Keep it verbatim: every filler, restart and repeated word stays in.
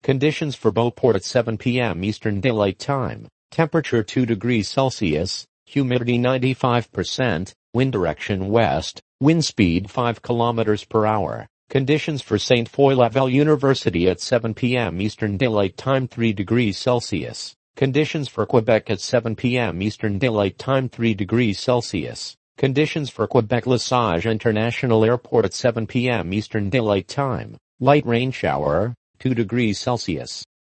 Conditions for Beauport at seven p m Eastern Daylight Time. Temperature two degrees Celsius, humidity ninety-five percent, wind direction west, wind speed five kilometers per hour. Conditions for Saint Foy Laval University at seven p m Eastern Daylight Time three degrees Celsius. Conditions for Quebec at seven p m Eastern Daylight Time three degrees Celsius. Conditions for Quebec Lesage International Airport at seven p m Eastern Daylight Time. Light rain shower, two degrees Celsius.